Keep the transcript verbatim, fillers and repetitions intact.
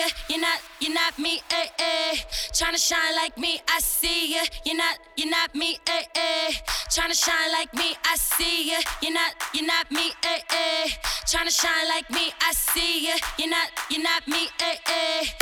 you're not, you're not me, eh, eh. Tryna shine like me, I see ya. You're not, you're not me, eh, eh. Tryna shine like me, I see ya. You're not, you're not me, eh, eh. Tryna shine like me, I see ya. You're not, you're not me, eh, eh.